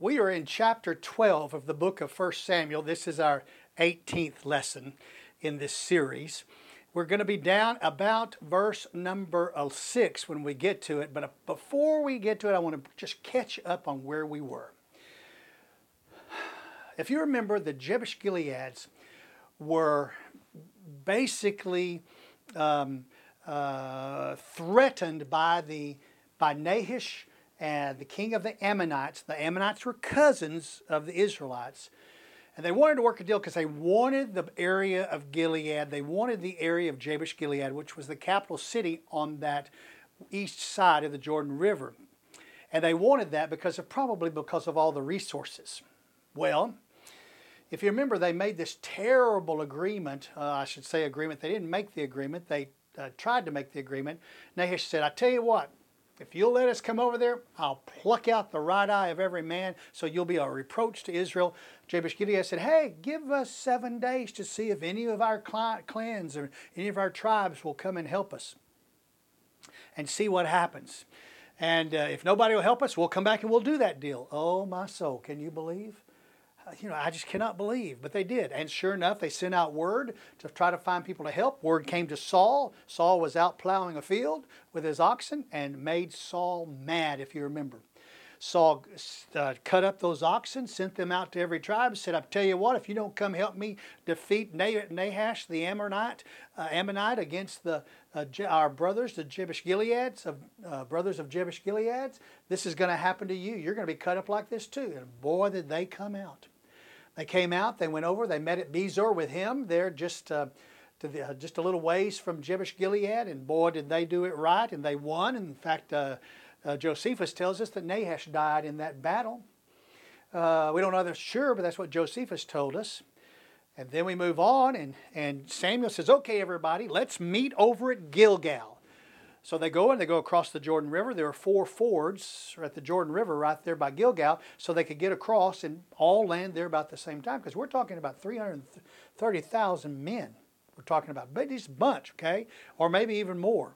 We are in chapter 12 of the book of 1 Samuel. This is our 18th lesson in this series. We're going to be down about verse number 6 when we get to it. But before we get to it, I want to just catch up on where we were. If you remember, the Jabesh Gileads were basically threatened by Nahash and the king of the Ammonites. The Ammonites were cousins of the Israelites. And they wanted to work a deal because they wanted the area of Gilead. They wanted the area of Jabesh Gilead, which was the capital city on that east side of the Jordan River. And they wanted that probably because of all the resources. Well, if you remember, they made this terrible agreement. They didn't make the agreement. They tried to make the agreement. Nahash said, I tell you what, if you'll let us come over there, I'll pluck out the right eye of every man, so you'll be a reproach to Israel. Jabesh Gilead said, hey, give us 7 days to see if any of our clans or any of our tribes will come and help us and see what happens. And if nobody will help us, we'll come back and we'll do that deal. Oh, my soul, can you believe? I just cannot believe, but they did. And sure enough, they sent out word to try to find people to help. Word came to Saul. Saul was out plowing a field with his oxen and made Saul mad, if you remember. Saul cut up those oxen, sent them out to every tribe, said, I tell you what, if you don't come help me defeat Nahash, the Ammonite against our brothers, the Jabesh Gileads, brothers of Jabesh Gileads, this is going to happen to you. You're going to be cut up like this too. And boy, did they come out. They came out, they went over, they met at Bezor with him. They're just a little ways from Jabesh Gilead, and boy, did they do it right, and they won. In fact, Josephus tells us that Nahash died in that battle. We don't know that's sure, but that's what Josephus told us. And then we move on, and Samuel says, okay, everybody, let's meet over at Gilgal. So they go across the Jordan River. There are 4 fords at the Jordan River right there by Gilgal, so they could get across and all land there about the same time, because we're talking about 330,000 men. We're talking about this bunch, okay? Or maybe even more.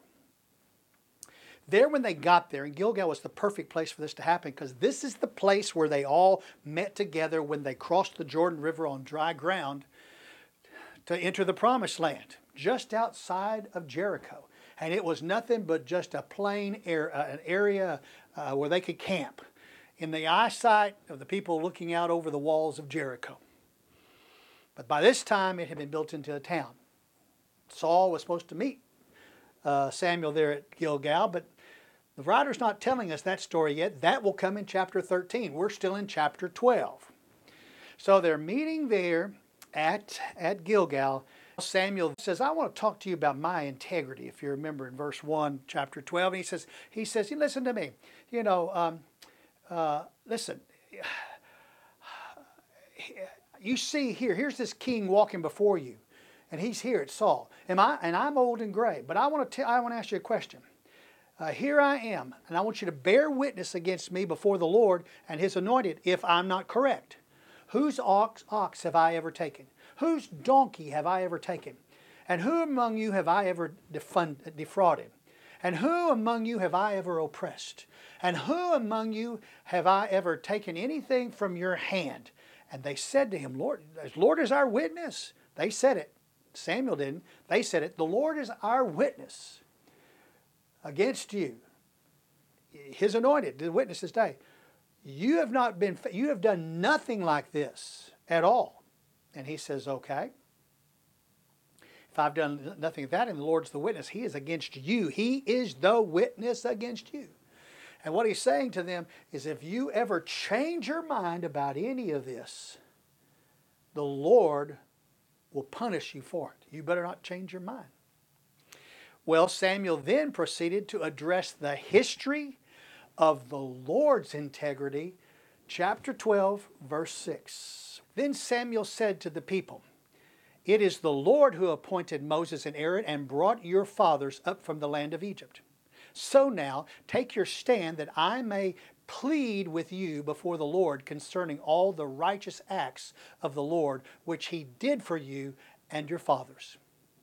There, when they got there, and Gilgal was the perfect place for this to happen, because this is the place where they all met together when they crossed the Jordan River on dry ground to enter the Promised Land, just outside of Jericho. And it was nothing but just a plain an area where they could camp in the eyesight of the people looking out over the walls of Jericho. But by this time, it had been built into a town. Saul was supposed to meet Samuel there at Gilgal, but the writer's not telling us that story yet. That will come in chapter 13. We're still in chapter 12. So they're meeting there at Gilgal. Samuel says, I want to talk to you about my integrity, if you remember in verse 1, chapter 12. And he says, listen to me. Listen, you see here's this king walking before you. And he's here, it's Saul. And I'm old and gray. But I want to ask you a question. Here I am, and I want you to bear witness against me before the Lord and His anointed if I'm not correct. Whose ox have I ever taken? Whose donkey have I ever taken? And who among you have I ever defrauded? And who among you have I ever oppressed? And who among you have I ever taken anything from your hand? And they said to him, Lord is our witness. They said it. Samuel didn't. They said it. The Lord is our witness against you. His anointed, the witness this day. You have done nothing like this at all. And he says, okay. If I've done nothing of that and the Lord's the witness, He is against you. He is the witness against you. And what he's saying to them is, if you ever change your mind about any of this, the Lord will punish you for it. You better not change your mind. Well, Samuel then proceeded to address the history of the Lord's integrity, chapter 12, verse 6. Then Samuel said to the people, it is the Lord who appointed Moses and Aaron and brought your fathers up from the land of Egypt. So now take your stand that I may plead with you before the Lord concerning all the righteous acts of the Lord which He did for you and your fathers.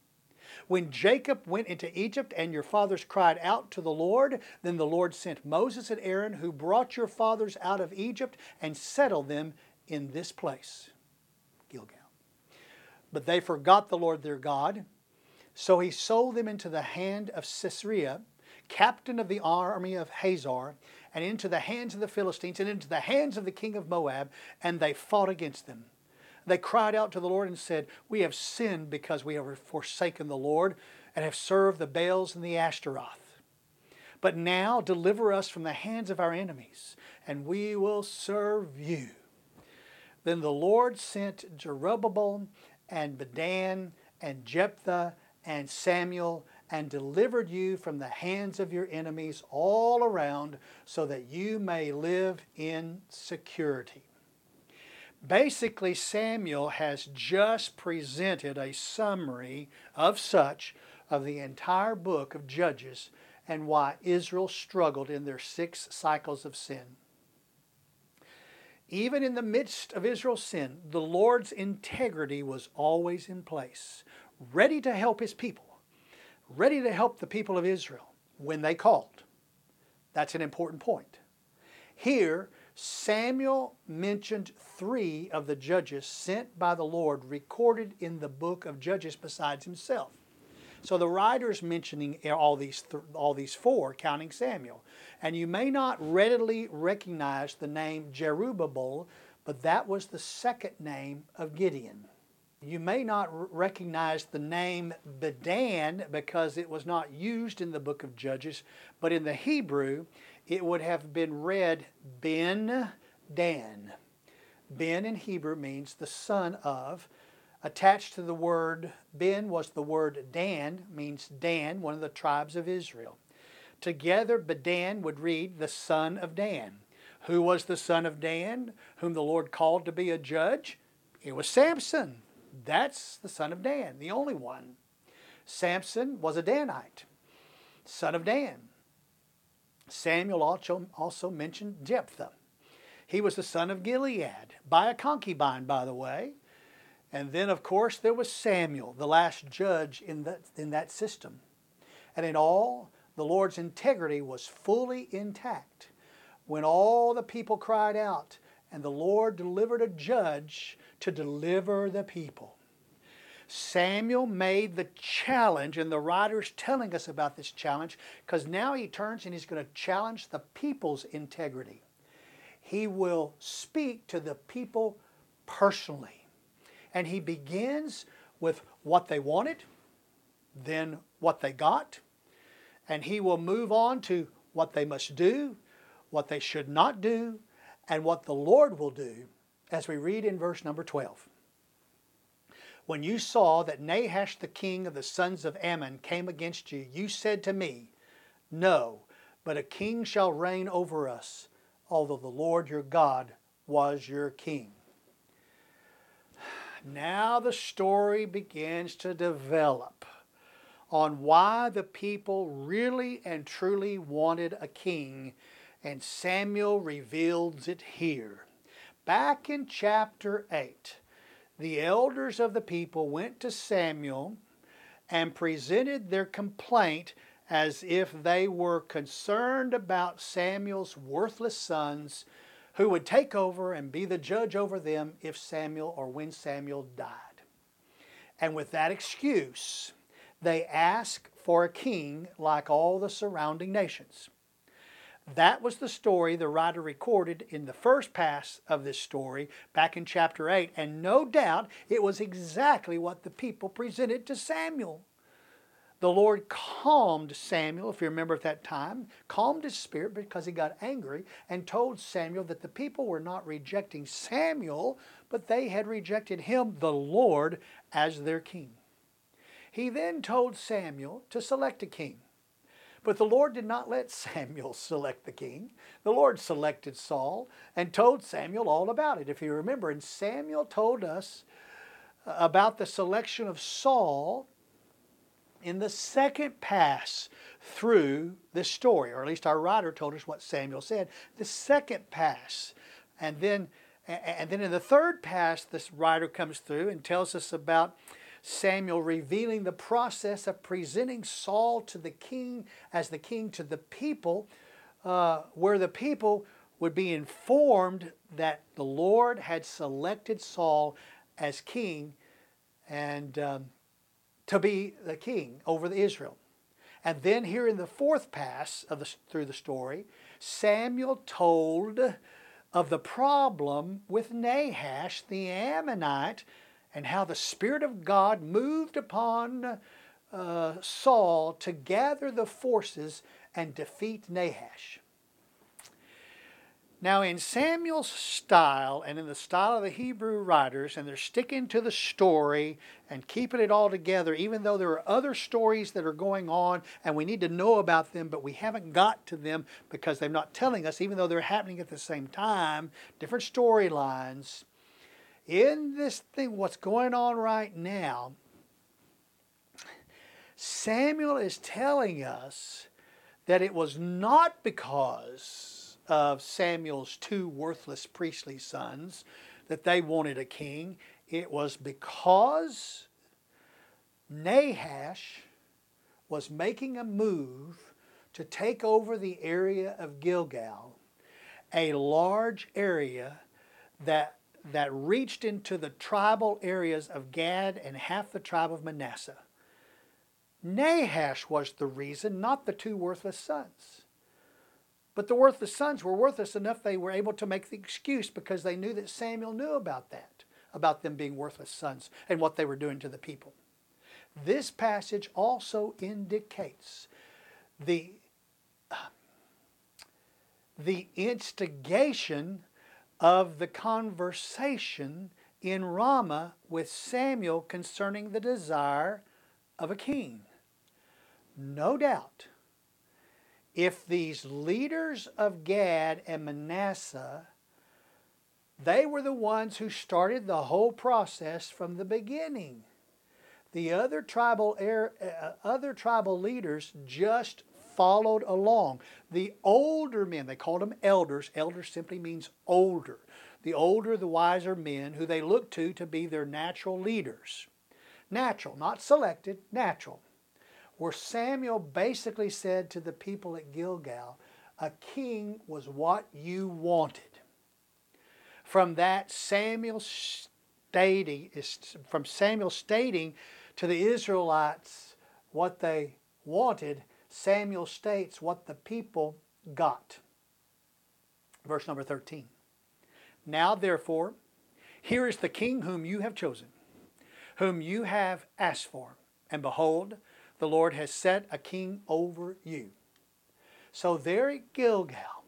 When Jacob went into Egypt and your fathers cried out to the Lord, then the Lord sent Moses and Aaron, who brought your fathers out of Egypt and settled them in this place, Gilgal. But they forgot the Lord their God, so he sold them into the hand of Sisera, captain of the army of Hazor, and into the hands of the Philistines, and into the hands of the king of Moab, and they fought against them. They cried out to the Lord and said, we have sinned because we have forsaken the Lord and have served the Baals and the Ashtaroth. But now deliver us from the hands of our enemies, and we will serve you. Then the Lord sent Jerubbaal and Bedan and Jephthah and Samuel, and delivered you from the hands of your enemies all around, so that you may live in security. Basically, Samuel has just presented a summary of the entire book of Judges and why Israel struggled in their 6 cycles of sin. Even in the midst of Israel's sin, the Lord's integrity was always in place, ready to help His people, ready to help the people of Israel when they called. That's an important point. Here, Samuel mentioned 3 of the judges sent by the Lord recorded in the book of Judges besides himself. So the writer's mentioning all these 4, counting Samuel. And you may not readily recognize the name Jerubbaal, but that was the second name of Gideon. You may not recognize the name Bedan because it was not used in the book of Judges, but in the Hebrew it would have been read Ben-Dan. Ben in Hebrew means the son of. Attached to the word Ben was the word Dan, means Dan, one of the tribes of Israel. Together, Bedan would read the son of Dan. Who was the son of Dan, whom the Lord called to be a judge? It was Samson. That's the son of Dan, the only one. Samson was a Danite, son of Dan. Samuel also mentioned Jephthah. He was the son of Gilead, by a concubine, by the way. And then, of course, there was Samuel, the last judge in that system. And in all, the Lord's integrity was fully intact when all the people cried out, and the Lord delivered a judge to deliver the people. Samuel made the challenge, and the writer's telling us about this challenge because now he turns and he's going to challenge the people's integrity. He will speak to the people personally. And he begins with what they wanted, then what they got, and he will move on to what they must do, what they should not do, and what the Lord will do, as we read in verse number 12. When you saw that Nahash the king of the sons of Ammon came against you, you said to me, no, but a king shall reign over us, although the Lord your God was your king. Now the story begins to develop on why the people really and truly wanted a king, and Samuel reveals it here. Back in chapter 8, the elders of the people went to Samuel and presented their complaint as if they were concerned about Samuel's worthless sons who would take over and be the judge over them if Samuel or when Samuel died. And with that excuse, they asked for a king like all the surrounding nations. That was the story the writer recorded in the first pass of this story back in chapter 8. And no doubt it was exactly what the people presented to Samuel. The Lord calmed Samuel, if you remember at that time, calmed his spirit because he got angry and told Samuel that the people were not rejecting Samuel, but they had rejected him, the Lord, as their king. He then told Samuel to select a king. But the Lord did not let Samuel select the king. The Lord selected Saul and told Samuel all about it, if you remember. And Samuel told us about the selection of Saul in the second pass through this story, or at least our writer told us what Samuel said. The second pass. And then in the third pass, this writer comes through and tells us about Samuel revealing the process of presenting Saul to the king as the king to the people, where the people would be informed that the Lord had selected Saul as king and to be the king over the Israel. And then here in the fourth pass through the story, Samuel told of the problem with Nahash the Ammonite and how the Spirit of God moved upon Saul to gather the forces and defeat Nahash. Now in Samuel's style and in the style of the Hebrew writers, and they're sticking to the story and keeping it all together, even though there are other stories that are going on and we need to know about them, but we haven't got to them because they're not telling us, even though they're happening at the same time, different storylines. In this thing, what's going on right now, Samuel is telling us that it was not because of Samuel's two worthless priestly sons that they wanted a king. It was because Nahash was making a move to take over the area of Gilgal, a large area that reached into the tribal areas of Gad and half the tribe of Manasseh. Nahash was the reason, not the two worthless sons. But the worthless sons were worthless enough they were able to make the excuse because they knew that Samuel knew about that, about them being worthless sons and what they were doing to the people. This passage also indicates the instigation of the conversation in Ramah with Samuel concerning the desire of a king. No doubt, if these leaders of Gad and Manasseh, they were the ones who started the whole process from the beginning. The other tribal leaders just followed along. The older men, they called them elders. Elders simply means older. The older, the wiser men who they looked to be their natural leaders. Natural, not selected, natural. Where Samuel basically said to the people at Gilgal, a king was what you wanted. From that, Samuel stating to the Israelites what they wanted, Samuel states what the people got. Verse number 13. Now therefore, here is the king whom you have chosen, whom you have asked for, and behold, the Lord has set a king over you. So there at Gilgal,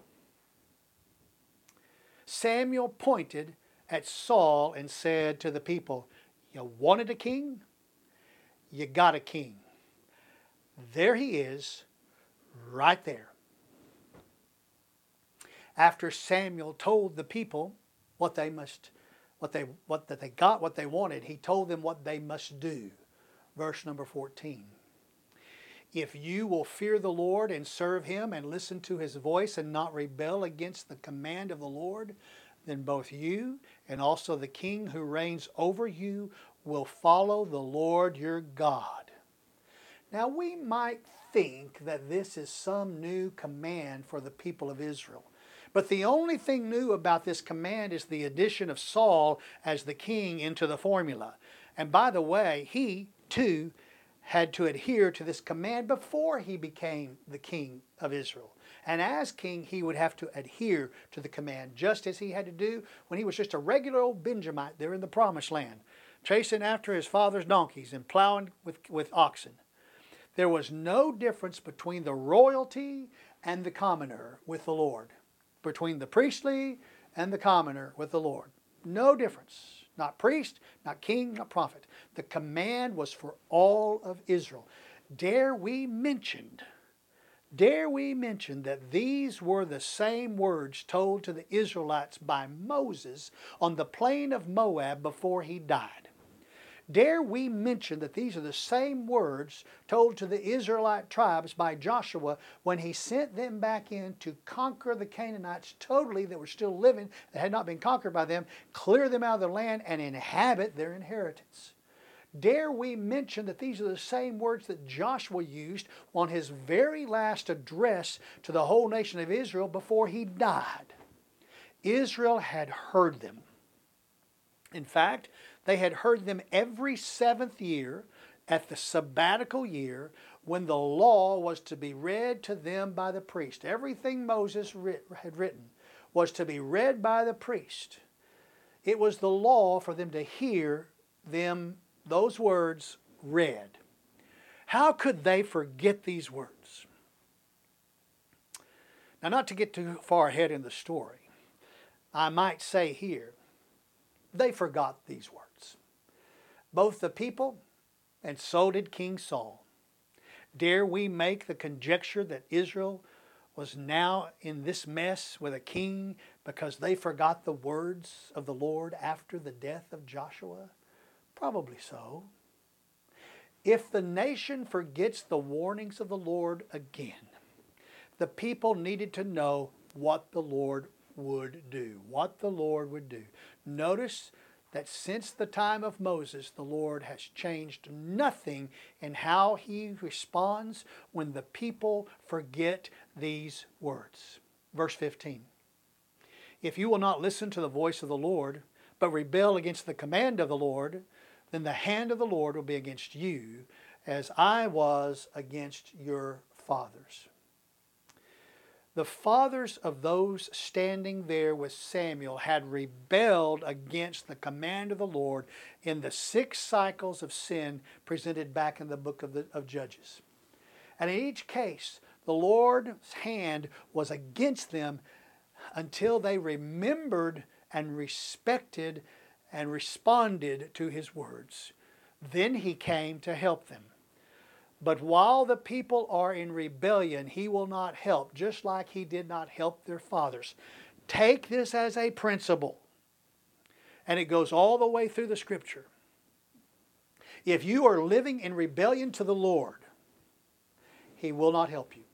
Samuel pointed at Saul and said to the people, you wanted a king? You got a king. There he is, right there. After Samuel told the people what they wanted, he told them what they must do. Verse number 14. If you will fear the Lord and serve Him and listen to His voice and not rebel against the command of the Lord, then both you and also the king who reigns over you will follow the Lord your God. Now we might think that this is some new command for the people of Israel. But the only thing new about this command is the addition of Saul as the king into the formula. And by the way, he too had to adhere to this command before he became the king of Israel. And as king, he would have to adhere to the command, just as he had to do when he was just a regular old Benjamite there in the promised land, chasing after his father's donkeys and plowing with oxen. There was no difference between the royalty and the commoner with the Lord, between the priestly and the commoner with the Lord. No difference. Not priest, not king, not prophet. The command was for all of Israel. Dare we mention that these were the same words told to the Israelites by Moses on the plain of Moab before he died. Dare we mention that these are the same words told to the Israelite tribes by Joshua when he sent them back in to conquer the Canaanites totally that were still living, that had not been conquered by them, clear them out of their land and inhabit their inheritance. Dare we mention that these are the same words that Joshua used on his very last address to the whole nation of Israel before he died? Israel had heard them. In fact, they had heard them every 7th year at the sabbatical year when the law was to be read to them by the priest. Everything Moses had written was to be read by the priest. It was the law for them to hear those words read. How could they forget these words? Now, not to get too far ahead in the story, I might say here, they forgot these words. Both the people and so did King Saul. Dare we make the conjecture that Israel was now in this mess with a king because they forgot the words of the Lord after the death of Joshua? Probably so. If the nation forgets the warnings of the Lord again, the people needed to know what the Lord would do. What the Lord would do. Notice that since the time of Moses, the Lord has changed nothing in how He responds when the people forget these words. Verse 15. If you will not listen to the voice of the Lord, but rebel against the command of the Lord, then the hand of the Lord will be against you, as I was against your fathers. The fathers of those standing there with Samuel had rebelled against the command of the Lord in the 6 cycles of sin presented back in the book of Judges. And in each case, the Lord's hand was against them until they remembered and respected and responded to His words. Then He came to help them. But while the people are in rebellion, He will not help, just like He did not help their fathers. Take this as a principle. And it goes all the way through the Scripture. If you are living in rebellion to the Lord, He will not help you.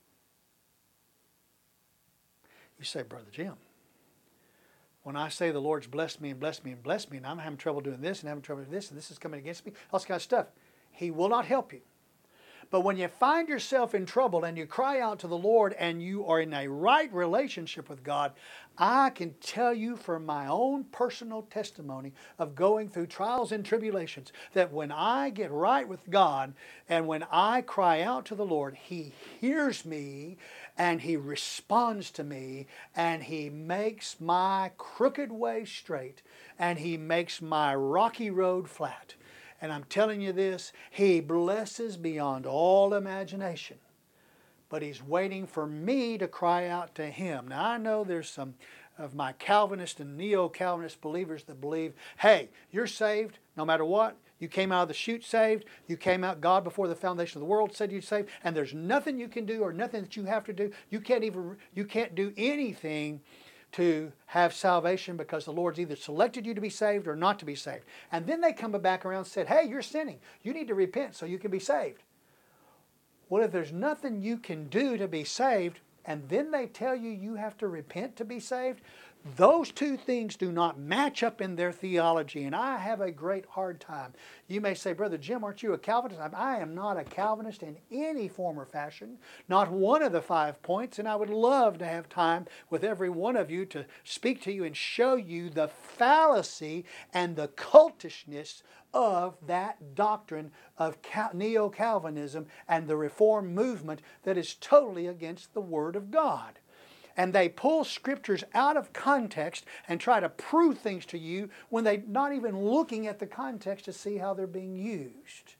You say, Brother Jim, when I say the Lord's blessed me and blessed me and blessed me, and I'm having trouble doing this and having trouble doing this, and this is coming against me, all this kind of stuff, He will not help you. But when you find yourself in trouble and you cry out to the Lord and you are in a right relationship with God, I can tell you from my own personal testimony of going through trials and tribulations that when I get right with God and when I cry out to the Lord, He hears me and He responds to me and He makes my crooked way straight and He makes my rocky road flat. And I'm telling you this, He blesses beyond all imagination. But He's waiting for me to cry out to Him. Now I know there's some of my Calvinist and Neo-Calvinist believers that believe, hey, you're saved no matter what. You came out of the chute saved. You came out, God before the foundation of the world said you're saved. And there's nothing you can do or nothing that you have to do. You can't do anything to have salvation because the Lord's either selected you to be saved or not to be saved. And then they come back around and said, hey, you're sinning. You need to repent so you can be saved. Well, if there's nothing you can do to be saved, and then they tell you you have to repent to be saved, those two things do not match up in their theology, and I have a great hard time. You may say, Brother Jim, aren't you a Calvinist? I am not a Calvinist in any form or fashion, not one of the 5 points, and I would love to have time with every one of you to speak to you and show you the fallacy and the cultishness of that doctrine of Neo-Calvinism and the Reform movement that is totally against the Word of God. And they pull scriptures out of context and try to prove things to you when they're not even looking at the context to see how they're being used.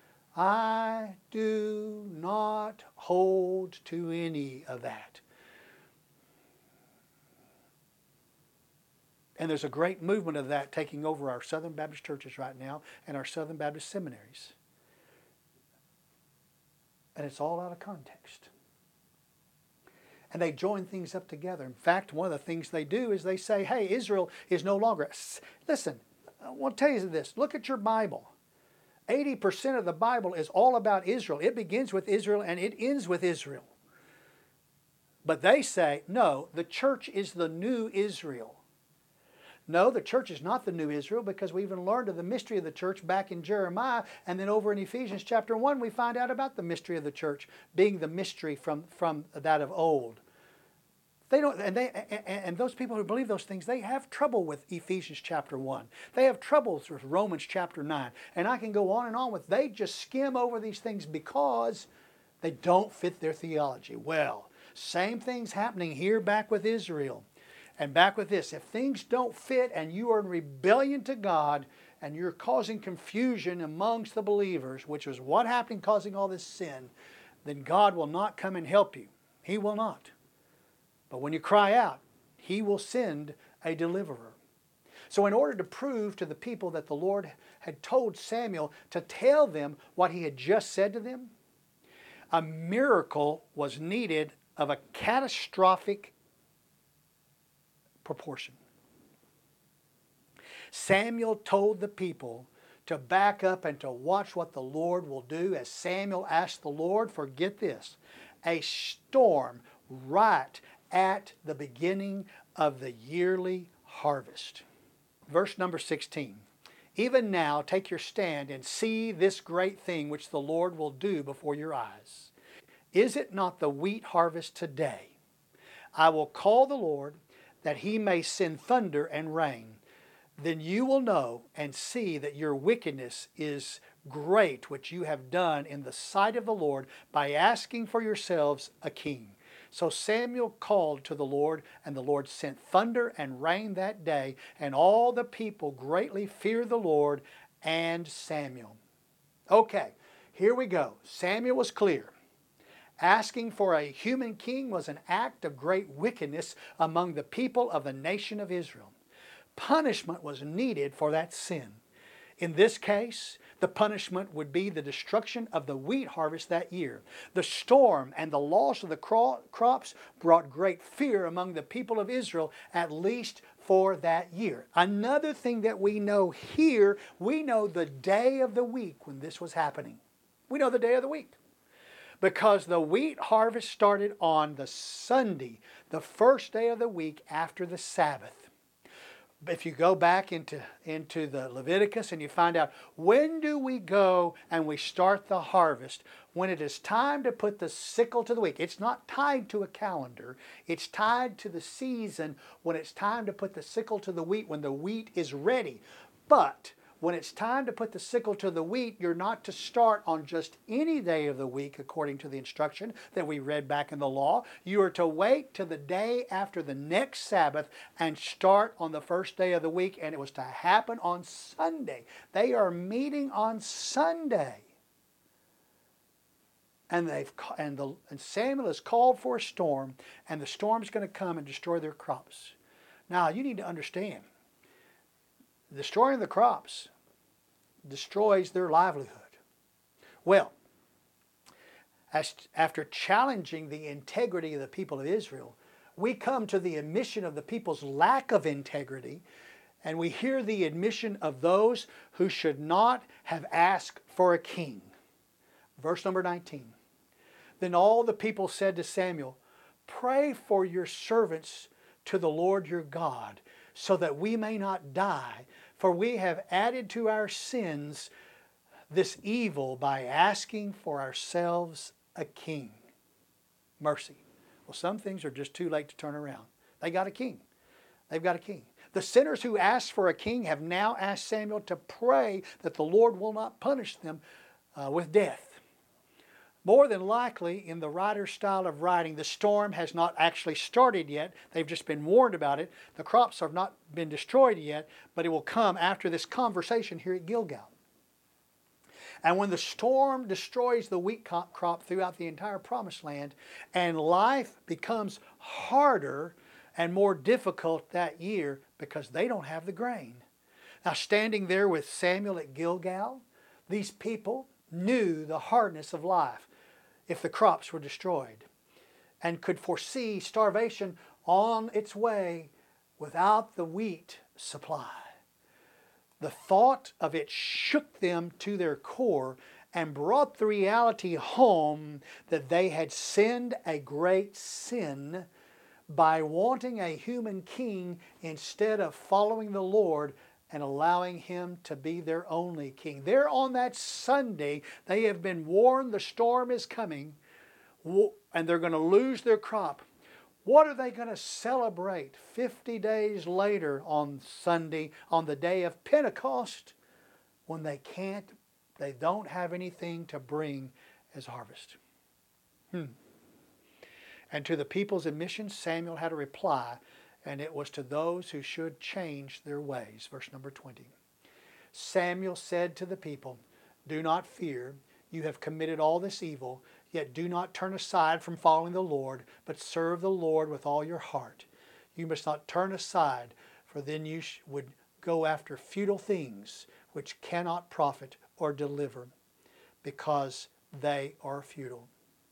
I do not hold to any of that. And there's a great movement of that taking over our Southern Baptist churches right now and our Southern Baptist seminaries. And it's all out of context. And they join things up together. In fact, one of the things they do is they say, hey, Israel is no longer... Listen, I want to tell you this. Look at your Bible. 80% of the Bible is all about Israel. It begins with Israel and it ends with Israel. But they say, no, the church is the new Israel. No, the church is not the new Israel, because we even learned of the mystery of the church back in Jeremiah, and then over in Ephesians chapter 1 we find out about the mystery of the church being the mystery from that of old. They don't, and those people who believe those things, they have trouble with Ephesians chapter 1. They have troubles with Romans chapter 9. And I can go on and on with, they just skim over these things because they don't fit their theology. Well, same thing's happening here back with Israel. And back with this, if things don't fit and you are in rebellion to God and you're causing confusion amongst the believers, which is what happened causing all this sin, then God will not come and help you. He will not. But when you cry out, He will send a deliverer. So in order to prove to the people that the Lord had told Samuel to tell them what He had just said to them, a miracle was needed of a catastrophic proportion. Samuel told the people to back up and to watch what the Lord will do, as Samuel asked the Lord for, get this, a storm right at the beginning of the yearly harvest. Verse number 16. Even now take your stand and see this great thing which the Lord will do before your eyes. Is it not the wheat harvest today? I will call the Lord, that He may send thunder and rain. Then you will know and see that your wickedness is great, which you have done in the sight of the Lord by asking for yourselves a king. So Samuel called to the Lord, and the Lord sent thunder and rain that day, and all the people greatly feared the Lord and Samuel. Okay, here we go. Samuel was clear. Asking for a human king was an act of great wickedness among the people of the nation of Israel. Punishment was needed for that sin. In this case, the punishment would be the destruction of the wheat harvest that year. The storm and the loss of the crops brought great fear among the people of Israel, at least for that year. Another thing that we know here, we know the day of the week when this was happening. We know the day of the week, because the wheat harvest started on the Sunday, the first day of the week after the Sabbath. If you go back into the Leviticus and you find out, when do we go and we start the harvest? When it is time to put the sickle to the wheat. It's not tied to a calendar. It's tied to the season when it's time to put the sickle to the wheat, when the wheat is ready. But when it's time to put the sickle to the wheat, you're not to start on just any day of the week according to the instruction that we read back in the law. You are to wait till the day after the next Sabbath and start on the first day of the week, and it was to happen on Sunday. They are meeting on Sunday. And Samuel has called for a storm, and the storm's going to come and destroy their crops. Now, you need to understand, destroying the crops destroys their livelihood. Well, after challenging the integrity of the people of Israel, we come to the admission of the people's lack of integrity, and we hear the admission of those who should not have asked for a king. Verse number 19. Then all the people said to Samuel, "Pray for your servants to the Lord your God, so that we may not die, for we have added to our sins this evil by asking for ourselves a king." Mercy. Well, some things are just too late to turn around. They got a king. They've got a king. The sinners who asked for a king have now asked Samuel to pray that the Lord will not punish them with death. More than likely, in the writer's style of writing, the storm has not actually started yet. They've just been warned about it. The crops have not been destroyed yet, but it will come after this conversation here at Gilgal. And when the storm destroys the wheat crop throughout the entire promised land, and life becomes harder and more difficult that year because they don't have the grain. Now, standing there with Samuel at Gilgal, these people knew the hardness of life if the crops were destroyed, and could foresee starvation on its way without the wheat supply. The thought of it shook them to their core and brought the reality home that they had sinned a great sin by wanting a human king instead of following the Lord and allowing Him to be their only king. There on that Sunday, they have been warned the storm is coming and they're going to lose their crop. What are they going to celebrate 50 days later on Sunday, on the day of Pentecost, when they don't have anything to bring as harvest? And to the people's admissions, Samuel had a reply, and it was to those who should change their ways. Verse number 20. Samuel said to the people, "Do not fear. You have committed all this evil, yet do not turn aside from following the Lord, but serve the Lord with all your heart. You must not turn aside, for then you would go after futile things which cannot profit or deliver, because they are futile."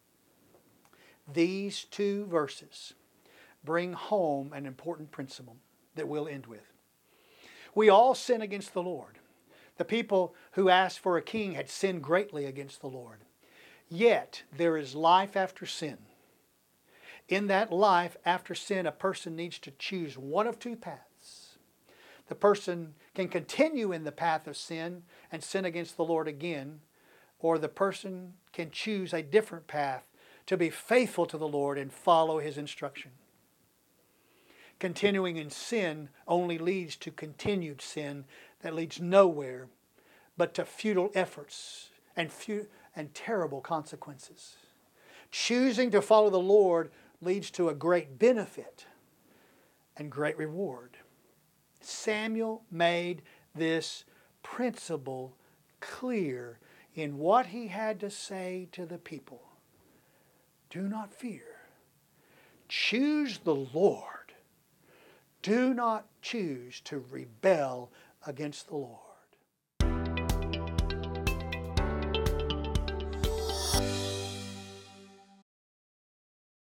These two verses bring home an important principle that we'll end with. We all sin against the Lord. The people who asked for a king had sinned greatly against the Lord. Yet there is life after sin. In that life after sin, a person needs to choose one of two paths. The person can continue in the path of sin and sin against the Lord again, or the person can choose a different path to be faithful to the Lord and follow His instruction. Continuing in sin only leads to continued sin that leads nowhere but to futile efforts and terrible consequences. Choosing to follow the Lord leads to a great benefit and great reward. Samuel made this principle clear in what he had to say to the people. Do not fear. Choose the Lord. Do not choose to rebel against the Lord.